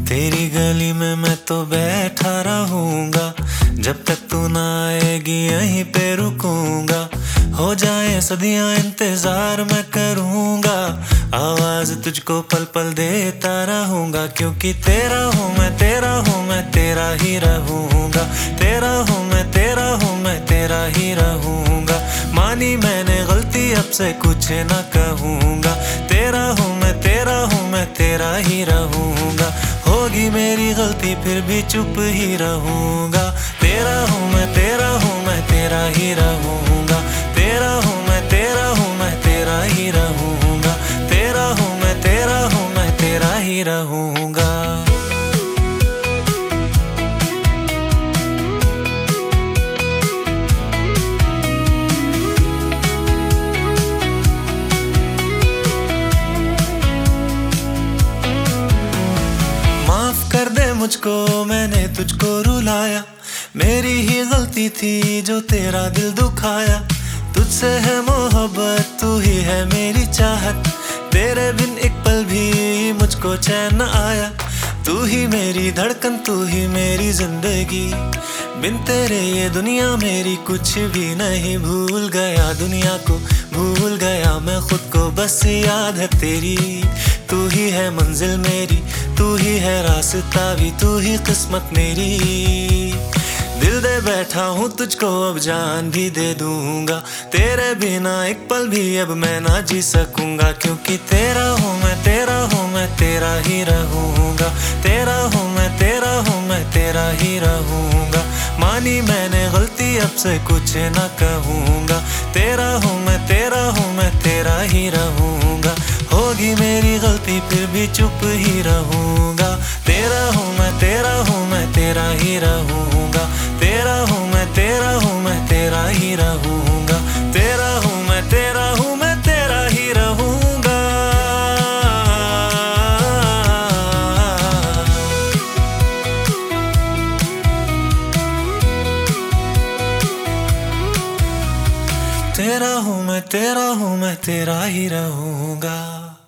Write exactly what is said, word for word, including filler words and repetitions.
तेरी गली में मैं तो बैठा रहूंगा, जब तक तू ना आएगी यहीं पे रुकूंगा। हो जाए सदियां इंतजार मैं करूंगा, आवाज तुझको पल पल देता रहूंगा। क्योंकि तेरा हूँ मैं, तेरा हूँ मैं, तेरा ही रहूंगा। तेरा हूँ मैं, तेरा हूँ मैं, तेरा ही रहूंगा। मानी मैंने गलती, अब से कुछ ना कहूंगा। तेरा हूँ मैं, तेरा हूँ मैं, तेरा ही रहूंगा। होगी मेरी गलती फिर भी चुप ही रहूंगा। तेरा हूँ मैं, तेरा हूँ मैं, तेरा ही रहूंगा। तेरा हूँ मैं, तेरा हूँ मैं, तेरा ही रहूंगा। तेरा हूँ मैं, तेरा हूँ मैं, तेरा ही रहूंगा। माफ कर दे मुझको, मैंने तुझको रुलाया। मेरी ही गलती थी जो तेरा दिल दुखाया। तुझसे है मोहब्बत, तू ही है मेरी चाहत। तेरे बिन एक पल भी मुझको चैन न आया। तू ही मेरी धड़कन, तू ही मेरी जिंदगी। बिन तेरे ये दुनिया मेरी कुछ भी नहीं। भूल गया दुनिया को, भूल गया मैं खुद को, बस याद है तेरी। तू ही है मंजिल मेरी, तू ही है रास्ता भी, तू ही किस्मत मेरी। दिल दे बैठा हूँ तुझको, अब जान भी दे दूंगा। तेरे बिना एक पल भी अब मैं ना जी सकूंगा। क्योंकि तेरा हूँ मैं, तेरा हूँ मैं, तेरा ही रहूंगा। तेरा हूँ मैं, तेरा हूँ मैं, तेरा ही रहूंगा। मानी मैंने गलती, अब से कुछ ना कहूंगा। तेरा हूँ मैं, तेरा हूँ मैं, तेरा ही रहूंगा। होगी मेरी गलती फिर भी चुप ही रहूंगा। तेरा हूँ मैं, तेरा हूँ मैं, तेरा ही रहूंगा। तेरा हूँ मैं, तेरा हूँ मैं, तेरा ही रहूंगा। तेरा हूँ मैं, तेरा हूँ मैं, तेरा ही रहूंगा। तेरा हूँ मैं, तेरा हूँ मैं, तेरा ही रहूंगा।